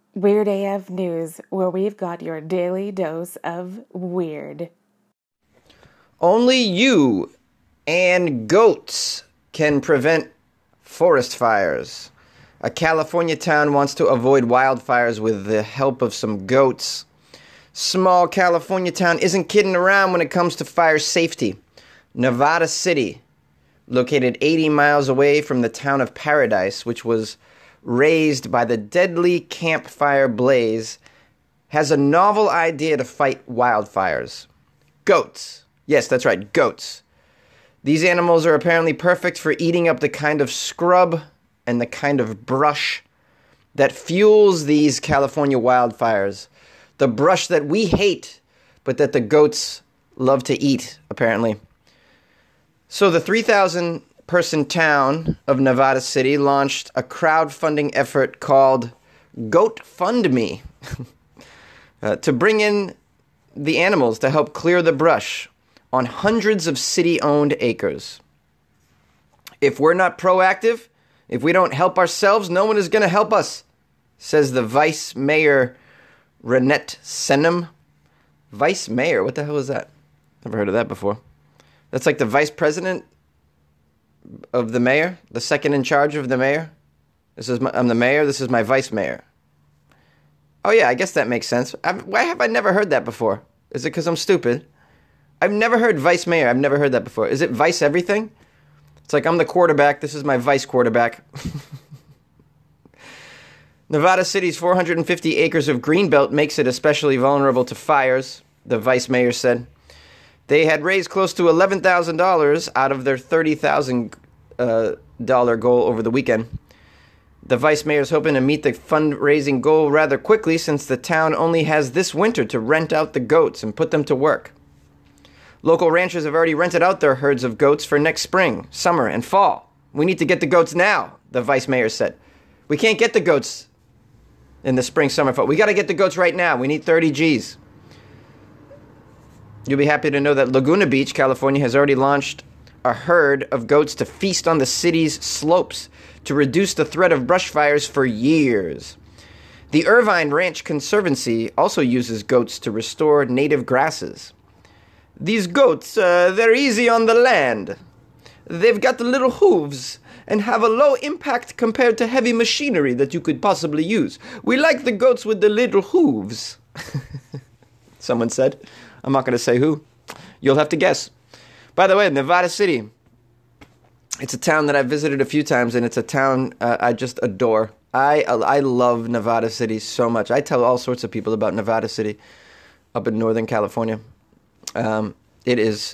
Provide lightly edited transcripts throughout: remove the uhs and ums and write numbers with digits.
Weird AF News, where we've got your daily dose of weird. Only you and goats can prevent forest fires. A California town wants to avoid wildfires with the help of some goats. Small California town isn't kidding around when it comes to fire safety. Nevada City, located 80 miles away from the town of Paradise, which was raised by the deadly campfire blaze, has a novel idea to fight wildfires. Goats. Yes, that's right, goats. These animals are apparently perfect for eating up the kind of scrub and the kind of brush that fuels these California wildfires. The brush that we hate, but that the goats love to eat, apparently. So the 3,000-person town of Nevada City launched a crowdfunding effort called Goat Fund Me to bring in the animals to help clear the brush on hundreds of city-owned acres. If we're not proactive, if we don't help ourselves, no one is going to help us, says the Vice Mayor, Renette Senum. Vice Mayor? What the hell is that? Never heard of that before. That's like the Vice President of the Mayor? The second in charge of the Mayor? I'm the Mayor, this is my Vice Mayor. Oh yeah, I guess that makes sense. Why have I never heard that before? Is it because I'm stupid? I've never heard Vice Mayor. I've never heard that before. Is it Vice everything? It's like I'm the quarterback. This is my vice quarterback. Nevada City's 450 acres of greenbelt makes it especially vulnerable to fires, the Vice Mayor said. They had raised close to $11,000 out of their $30,000 goal over the weekend. The Vice Mayor is hoping to meet the fundraising goal rather quickly since the town only has this winter to rent out the goats and put them to work. Local ranchers have already rented out their herds of goats for next spring, summer, and fall. We need to get the goats now, the Vice Mayor said. We can't get the goats in the spring, summer, fall. We got to get the goats right now. We need 30 G's. You'll be happy to know that Laguna Beach, California, has already launched a herd of goats to feast on the city's slopes to reduce the threat of brush fires for years. The Irvine Ranch Conservancy also uses goats to restore native grasses. These goats, they're easy on the land. They've got little hooves and have a low impact compared to heavy machinery that you could possibly use. We like the goats with the little hooves, someone said. I'm not going to say who. You'll have to guess. By the way, Nevada City, it's a town that I've visited a few times, and it's a town I just adore. I love Nevada City so much. I tell all sorts of people about Nevada City up in Northern California. It's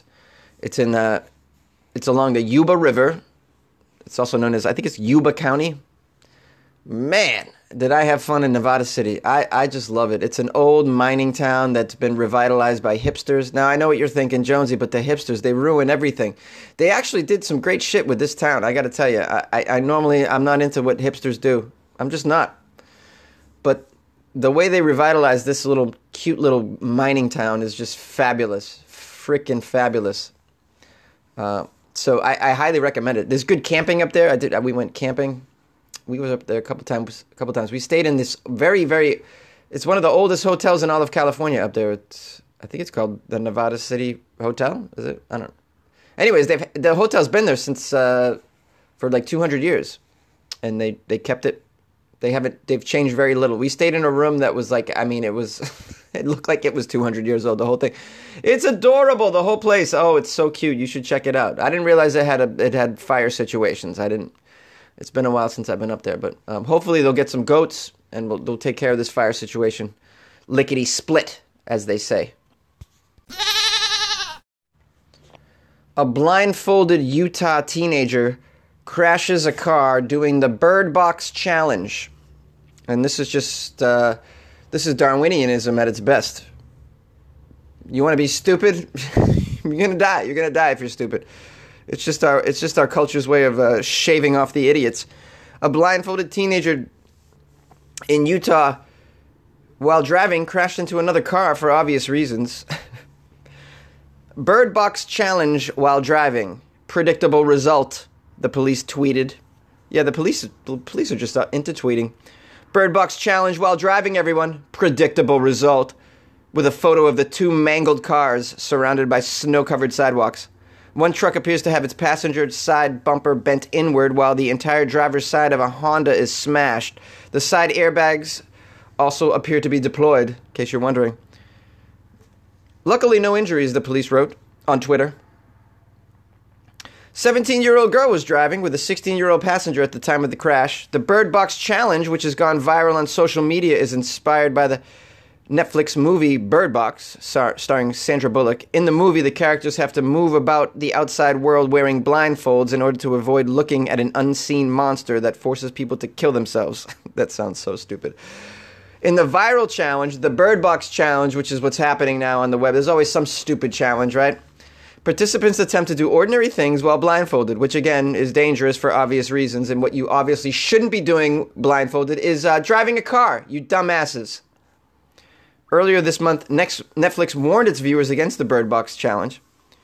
along the Yuba River. It's also known as, I think it's Yuba County. Man, did I have fun in Nevada City. I just love it. It's an old mining town that's been revitalized by hipsters. Now, I know what you're thinking, Jonesy, but the hipsters, they ruin everything. They actually did some great shit with this town, I got to tell you. I'm not into what hipsters do. I'm just not. But the way they revitalized this cute little mining town is just fabulous. Freaking fabulous. So I highly recommend it. There's good camping up there. We went camping. We were up there a couple times. We stayed in this it's one of the oldest hotels in all of California up there. I think it's called the Nevada City Hotel. Is it? I don't know. Anyways, the hotel's been there since for like 200 years, and they kept it. They've changed very little. We stayed in a room that was like, it was, it looked like it was 200 years old, the whole thing. It's adorable, the whole place. Oh, it's so cute. You should check it out. I didn't realize it had fire situations. It's been a while since I've been up there, but hopefully they'll get some goats and they'll take care of this fire situation. Lickety split, as they say. A blindfolded Utah teenager crashes a car doing the Bird Box Challenge. And this is just, this is Darwinianism at its best. You want to be stupid? You're going to die. You're going to die if you're stupid. It's just our culture's way of shaving off the idiots. A blindfolded teenager in Utah, while driving, crashed into another car for obvious reasons. Bird Box Challenge while driving. Predictable result, the police tweeted. Yeah, the police are just into tweeting. Bird Box challenge while driving, everyone. Predictable result. With a photo of the two mangled cars surrounded by snow-covered sidewalks. One truck appears to have its passenger side bumper bent inward while the entire driver's side of a Honda is smashed. The side airbags also appear to be deployed, in case you're wondering. Luckily, no injuries, the police wrote on Twitter. 17-year-old girl was driving with a 16-year-old passenger at the time of the crash. The Bird Box challenge, which has gone viral on social media, is inspired by the Netflix movie Bird Box, starring Sandra Bullock. In the movie, the characters have to move about the outside world wearing blindfolds in order to avoid looking at an unseen monster that forces people to kill themselves. That sounds so stupid. In the viral challenge, the Bird Box challenge, which is what's happening now on the web, there's always some stupid challenge, right? Participants attempt to do ordinary things while blindfolded, which again is dangerous for obvious reasons, and what you obviously shouldn't be doing blindfolded is driving a car, you dumbasses. Earlier this month, Netflix warned its viewers against the Bird Box challenge.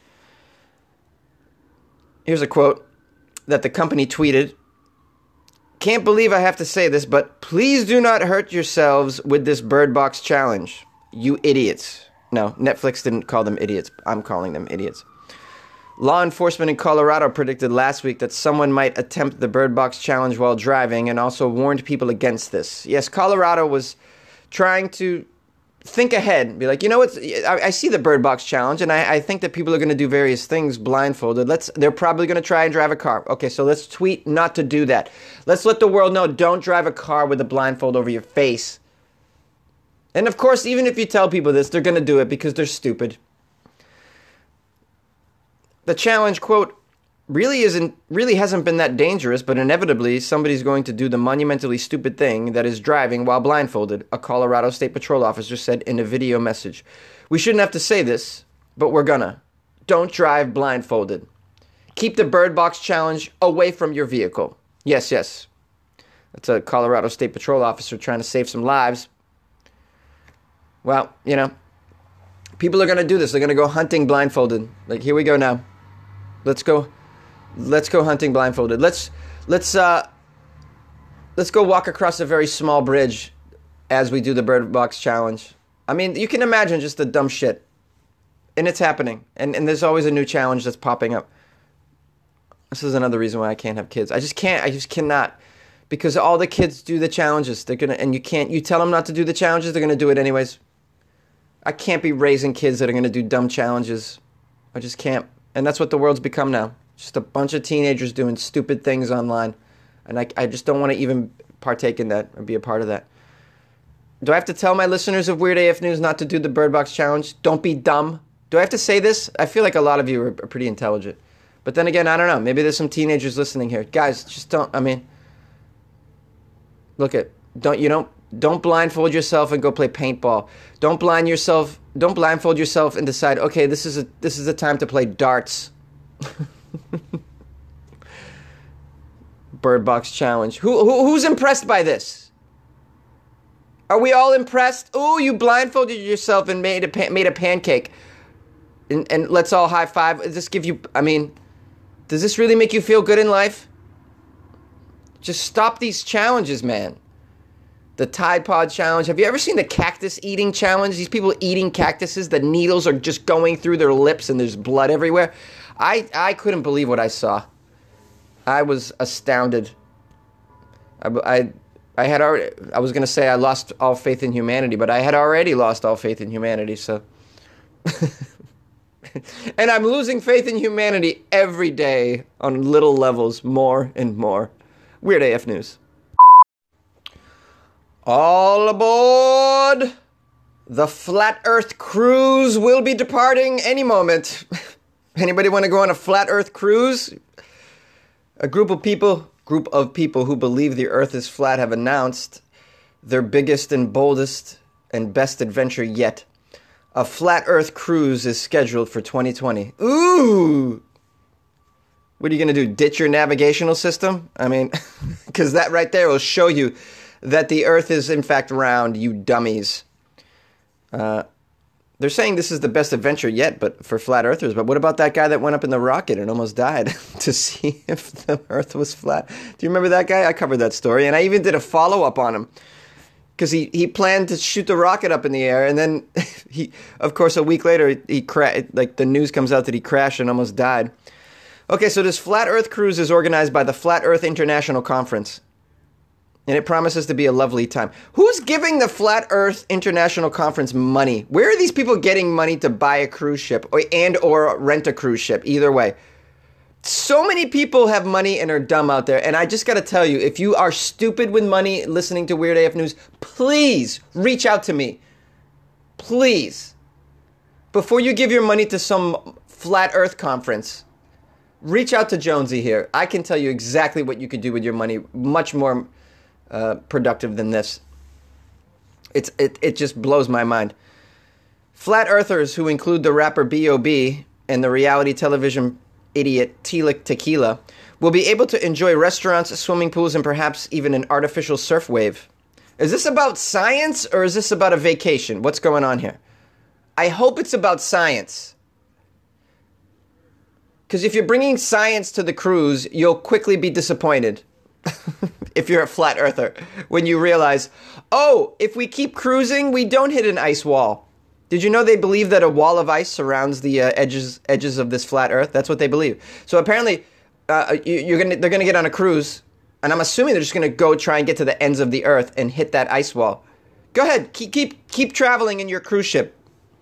Here's a quote that the company tweeted. Can't believe I have to say this, but please do not hurt yourselves with this Bird Box challenge, you idiots. No, Netflix didn't call them idiots. I'm calling them idiots. Law enforcement in Colorado predicted last week that someone might attempt the Bird Box challenge while driving and also warned people against this. Yes, Colorado was trying to think ahead and be like, you know what, I see the Bird Box challenge and I think that people are going to do various things blindfolded. They're probably going to try and drive a car. Okay, so let's tweet not to do that. Let's let the world know, don't drive a car with a blindfold over your face. And of course, even if you tell people this, they're going to do it because they're stupid. The challenge, quote, really hasn't been that dangerous, but inevitably somebody's going to do the monumentally stupid thing that is driving while blindfolded, a Colorado State Patrol officer said in a video message. We shouldn't have to say this, but we're gonna. Don't drive blindfolded. Keep the Bird Box challenge away from your vehicle. Yes. That's a Colorado State Patrol officer trying to save some lives. Well, you know, people are going to do this. They're going to go hunting blindfolded. Like, here we go now. Let's go hunting blindfolded. Let's go walk across a very small bridge as we do the Bird Box challenge. I mean, you can imagine just the dumb shit. And it's happening. And there's always a new challenge that's popping up. This is another reason why I can't have kids. I just cannot. Because all the kids do the challenges. You tell them not to do the challenges, they're going to do it anyways. I can't be raising kids that are going to do dumb challenges. I just can't. And that's what the world's become now. Just a bunch of teenagers doing stupid things online. And I just don't want to even partake in that or be a part of that. Do I have to tell my listeners of Weird AF News not to do the Bird Box challenge? Don't be dumb. Do I have to say this? I feel like a lot of you are pretty intelligent. But then again, I don't know. Maybe there's some teenagers listening here. Guys, just don't, don't blindfold yourself and go play paintball. Don't blindfold yourself and decide, okay, this is a time to play darts. Bird Box challenge. Who's impressed by this? Are we all impressed? Oh, you blindfolded yourself and made a pancake. And let's all high five. Does this give you, does this really make you feel good in life? Just stop these challenges, man. The Tide Pod challenge. Have you ever seen the cactus eating challenge? These people eating cactuses, the needles are just going through their lips and there's blood everywhere. I couldn't believe what I saw. I was astounded. I was going to say I lost all faith in humanity, but I had already lost all faith in humanity, so. And I'm losing faith in humanity every day on little levels, more and more. Weird AF News. All aboard! The Flat Earth Cruise will be departing any moment. Anybody want to go on a Flat Earth Cruise? A group of people who believe the Earth is flat have announced their biggest and boldest and best adventure yet. A Flat Earth Cruise is scheduled for 2020. Ooh! What are you going to do, ditch your navigational system? Because that right there will show you that the Earth is in fact round, you dummies. They're saying this is the best adventure yet, but for flat earthers. But what about that guy that went up in the rocket and almost died to see if the Earth was flat? Do you remember that guy? I covered that story, and I even did a follow-up on him. because he planned to shoot the rocket up in the air, and then of course, a week later, like the news comes out that he crashed and almost died. Okay, so this Flat Earth cruise is organized by the Flat Earth International Conference, and it promises to be a lovely time. Who's giving the Flat Earth International Conference money? Where are these people getting money to buy a cruise ship or rent a cruise ship? Either way. So many people have money and are dumb out there. And I just got to tell you, if you are stupid with money listening to Weird AF News, please reach out to me. Please. Before you give your money to some Flat Earth conference, reach out to Jonesy here. I can tell you exactly what you could do with your money. Much more productive than this. It just blows my mind. Flat Earthers, who include the rapper B.O.B. and the reality television idiot Tila Tequila, will be able to enjoy restaurants, swimming pools, and perhaps even an artificial surf wave. Is this about science or is this about a vacation? What's going on here? I hope it's about science. Because if you're bringing science to the cruise, you'll quickly be disappointed. If you're a flat earther, when you realize, oh, if we keep cruising, we don't hit an ice wall. Did you know they believe that a wall of ice surrounds the edges of this flat Earth? That's what they believe. So apparently, they're gonna get on a cruise, and I'm assuming they're just gonna go try and get to the ends of the Earth and hit that ice wall. Go ahead, keep traveling in your cruise ship.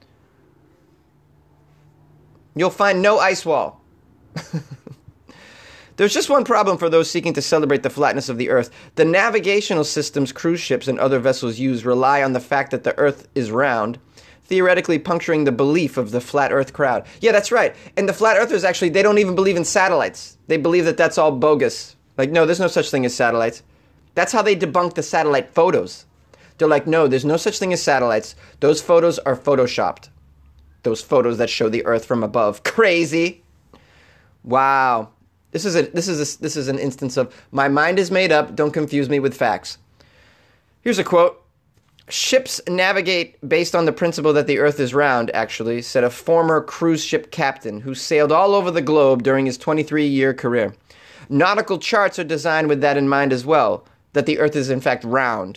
You'll find no ice wall. There's just one problem for those seeking to celebrate the flatness of the Earth. The navigational systems cruise ships and other vessels use rely on the fact that the Earth is round, theoretically puncturing the belief of the flat Earth crowd. Yeah, that's right. And the flat earthers, actually, they don't even believe in satellites. They believe that that's all bogus. Like, no, there's no such thing as satellites. That's how they debunk the satellite photos. They're like, no, there's no such thing as satellites. Those photos are photoshopped. Those photos that show the Earth from above. Crazy. Wow. This is an instance of my mind is made up. Don't confuse me with facts. Here's a quote. Ships navigate based on the principle that the Earth is round, actually, said a former cruise ship captain who sailed all over the globe during his 23-year career. Nautical charts are designed with that in mind as well, that the Earth is in fact round.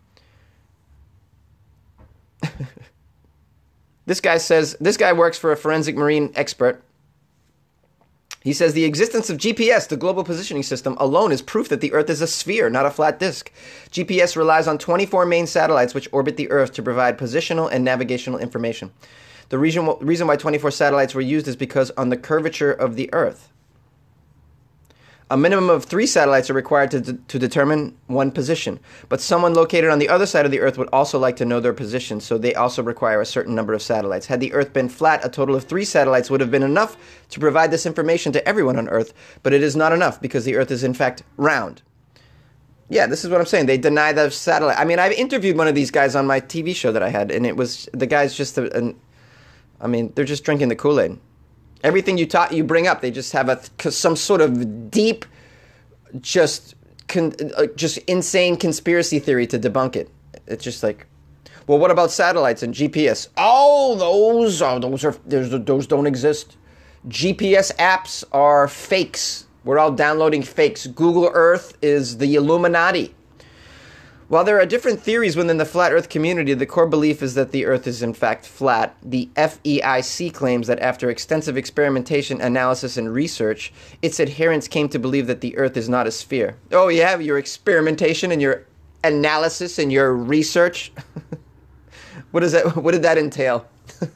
This guy works for a forensic marine expert. He says the existence of GPS, the global positioning system, alone is proof that the Earth is a sphere, not a flat disk. GPS relies on 24 main satellites which orbit the Earth to provide positional and navigational information. The reason why 24 satellites were used is because on the curvature of the Earth. A minimum of 3 satellites are required to determine one position, but someone located on the other side of the Earth would also like to know their position, so they also require a certain number of satellites. Had the Earth been flat, a total of 3 satellites would have been enough to provide this information to everyone on Earth, but it is not enough because the Earth is in fact round. Yeah, this is what I'm saying. They deny the satellite. I mean, I've interviewed one of these guys on my TV show that I had, and the guy's just they're just drinking the Kool-Aid. Everything you bring up, they just have some sort of deep, just insane conspiracy theory to debunk it. It's just like, well, what about satellites and GPS? Oh, those don't exist. GPS apps are fakes. We're all downloading fakes. Google Earth is the Illuminati. While there are different theories within the flat Earth community, the core belief is that the Earth is in fact flat. The FEIC claims that after extensive experimentation, analysis, and research, its adherents came to believe that the Earth is not a sphere. Oh, you have your experimentation and your analysis and your research? What did that entail?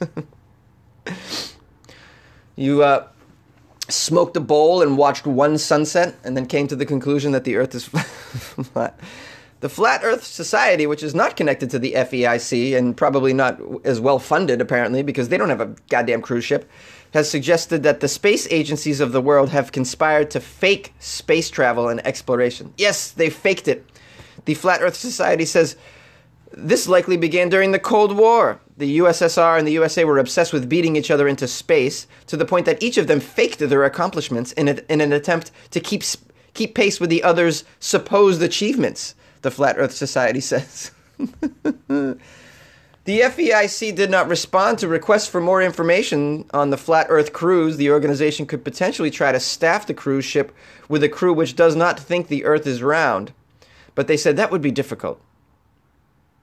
You smoked a bowl and watched one sunset and then came to the conclusion that the Earth is flat. The Flat Earth Society, which is not connected to the FEIC and probably not as well funded, apparently, because they don't have a goddamn cruise ship, has suggested that the space agencies of the world have conspired to fake space travel and exploration. Yes, they faked it. The Flat Earth Society says this likely began during the Cold War. The USSR and the USA were obsessed with beating each other into space to the point that each of them faked their accomplishments in an attempt to keep pace with the other's supposed achievements. The Flat Earth Society says. The FEIC did not respond to requests for more information on the Flat Earth cruise. The organization could potentially try to staff the cruise ship with a crew which does not think the Earth is round. But they said that would be difficult.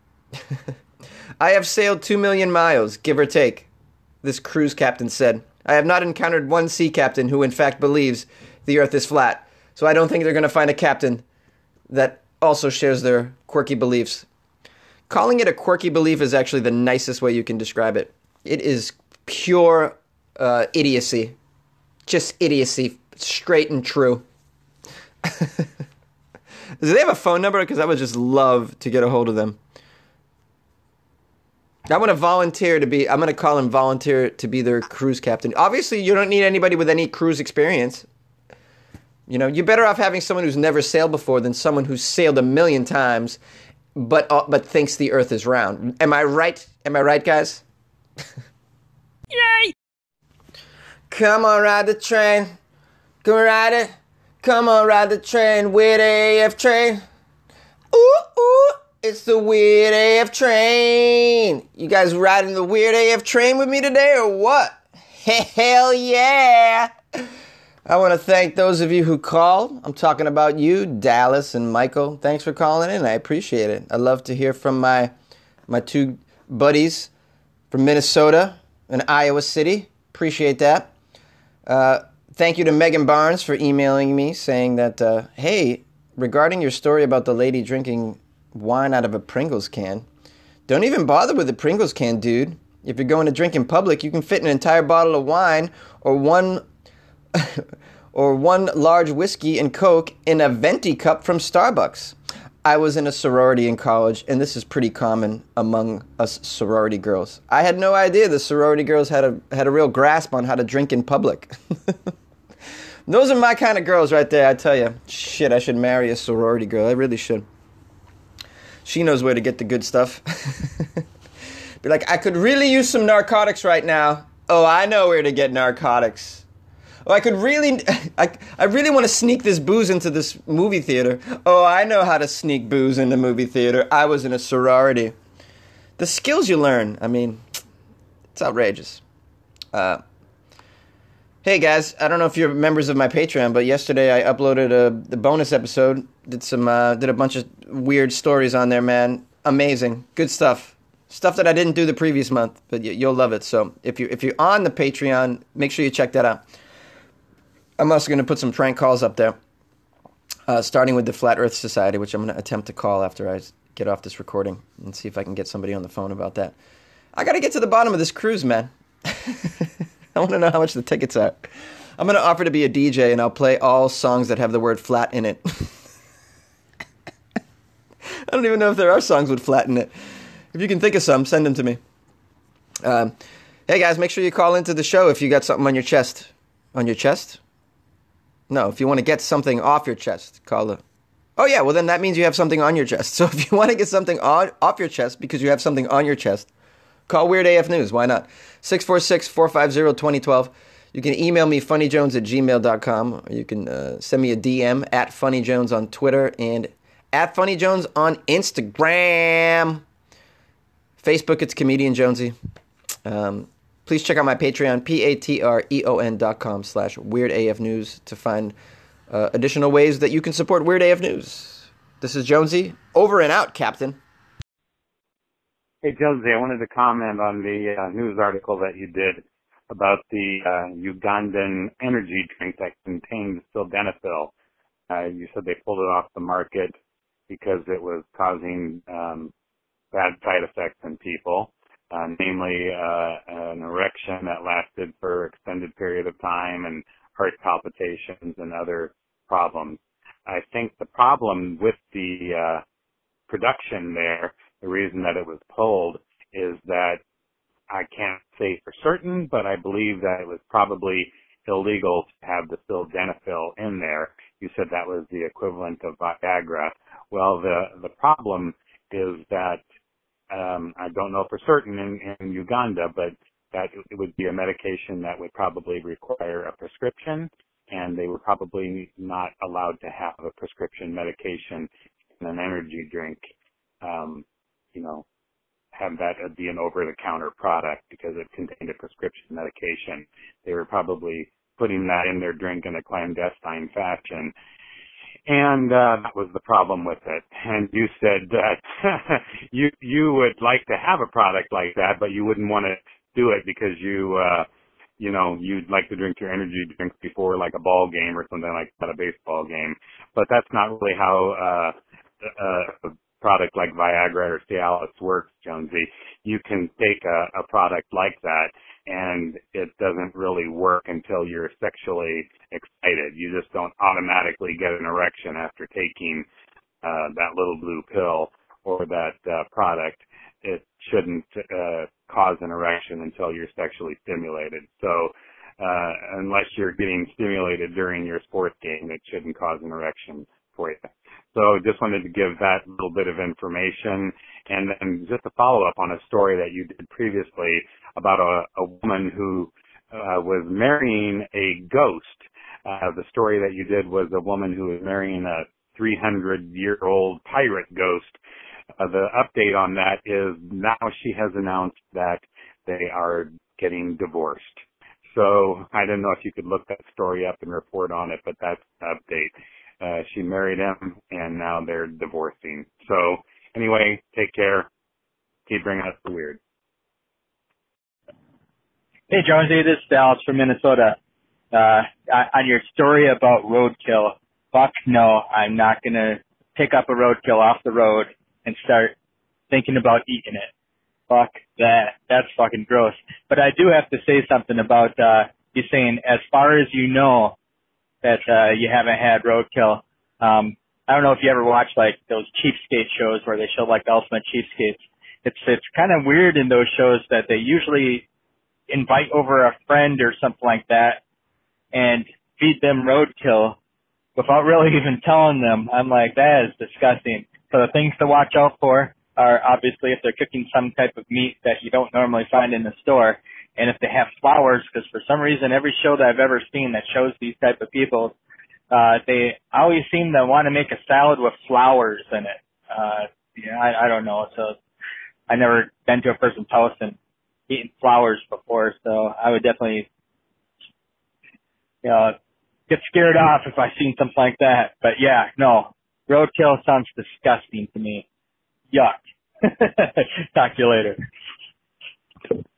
I have sailed 2 million miles, give or take, this cruise captain said. I have not encountered one sea captain who in fact believes the earth is flat. So I don't think they're going to find a captain that also shares their quirky beliefs. Calling it a quirky belief is actually the nicest way you can describe it. It is pure idiocy. Just idiocy, straight and true. Do they have a phone number? Because I would just love to get a hold of them. I'm going to call and volunteer to be their cruise captain. Obviously, you don't need anybody with any cruise experience. You know, you're better off having someone who's never sailed before than someone who's sailed 1,000,000 times, but thinks the earth is round. Am I right? Am I right, guys? Yay! Come on, ride the train. Come ride it. Come on, ride the train. Weird AF train. Ooh, ooh. It's the Weird AF train. You guys riding the Weird AF train with me today or what? Hell yeah. I want to thank those of you who called. I'm talking about you, Dallas and Michael. Thanks for calling in. I appreciate it. I love to hear from my two buddies from Minnesota and Iowa City. Appreciate that. Thank you to Megan Barnes for emailing me saying that, hey, regarding your story about the lady drinking wine out of a Pringles can, don't even bother with the Pringles can, dude. If you're going to drink in public, you can fit an entire bottle of wine or one large whiskey and Coke in a venti cup from Starbucks. I was in a sorority in college, and this is pretty common among us sorority girls. I had no idea the sorority girls had a real grasp on how to drink in public. Those are my kind of girls right there, I tell you. Shit, I should marry a sorority girl. I really should. She knows where to get the good stuff. Be like, I could really use some narcotics right now. Oh, I know where to get narcotics. Oh, I really want to sneak this booze into this movie theater. Oh, I know how to sneak booze in the movie theater. I was in a sorority. The skills you learn, I mean, it's outrageous. Hey guys, I don't know if you're members of my Patreon, but yesterday I uploaded the bonus episode. Did a bunch of weird stories on there, man. Amazing, good stuff. Stuff that I didn't do the previous month, but you'll love it. So if you're on the Patreon, make sure you check that out. I'm also going to put some prank calls up there, starting with the Flat Earth Society, which I'm going to attempt to call after I get off this recording and see if I can get somebody on the phone about that. I got to get to the bottom of this cruise, man. I want to know how much the tickets are. I'm going to offer to be a DJ, and I'll play all songs that have the word flat in it. I don't even know if there are songs with flat in it. If you can think of some, send them to me. Hey, guys, make sure you call into the show if you got something on your chest. On your chest? No, if you want to get something off your chest, call the... Oh, yeah, well, then that means you have something on your chest. So if you want to get something off your chest because you have something on your chest, call Weird AF News. Why not? 646-450-2012. You can email me, funnyjones@gmail.com. Or you can send me a DM at funnyjones on Twitter and at funnyjones on Instagram. Facebook, it's Comedian Jonesy. Please check out my Patreon, patreon.com/WeirdAFNews to find additional ways that you can support Weird AF News. This is Jonesy. Over and out, Captain. Hey, Jonesy, I wanted to comment on the news article that you did about the Ugandan energy drink that contains sildenafil. You said they pulled it off the market because it was causing bad side effects in people, namely an erection that lasted for extended period of time and heart palpitations and other problems. I think the problem with the production there, the reason that it was pulled, is that I can't say for certain, but I believe that it was probably illegal to have the sildenafil in there. You said that was the equivalent of Viagra. Well, the problem is that I don't know for certain in Uganda, but that it would be a medication that would probably require a prescription, and they were probably not allowed to have a prescription medication in an energy drink, have that be an over-the-counter product because it contained a prescription medication. They were probably putting that in their drink in a clandestine fashion. And that was the problem with it. And you said that you would like to have a product like that, but you wouldn't want to do it because you'd like to drink your energy drinks before like a ball game or something like that, a baseball game. But that's not really how a product like Viagra or Cialis works, Jonesy. You can take a product like that and it doesn't really work until you're sexually excited. You just don't automatically get an erection after taking that little blue pill or that product. It shouldn't cause an erection until you're sexually stimulated. So unless you're getting stimulated during your sports game, it shouldn't cause an erection for you. So just wanted to give that little bit of information. And then just a follow-up on a story that you did previously about a woman who was marrying a ghost. The story that you did was a woman who was marrying a 300-year-old pirate ghost. The update on that is now she has announced that they are getting divorced. So I don't know if you could look that story up and report on it, but that's the update. She married him, and now they're divorcing. So anyway, take care. Keep bringing us the weird. Hey, Jonesy, this is Dallas from Minnesota. On your story about roadkill, fuck no, I'm not going to pick up a roadkill off the road and start thinking about eating it. Fuck that. That's fucking gross. But I do have to say something about you saying, as far as you know, that you haven't had roadkill. I don't know if you ever watch like those cheapskate shows where they show like the ultimate cheapskates. It's kind of weird in those shows that they usually invite over a friend or something like that and feed them roadkill without really even telling them. I'm like, that is disgusting. So the things to watch out for are obviously if they're cooking some type of meat that you don't normally find in the store, and if they have flowers, because for some reason every show that I've ever seen that shows these type of people, they always seem to want to make a salad with flowers in it. I don't know. So I never been to a person's house and eaten flowers before, so I would definitely, get scared off if I seen something like that. But yeah, no, roadkill sounds disgusting to me. Yuck. Talk to you later.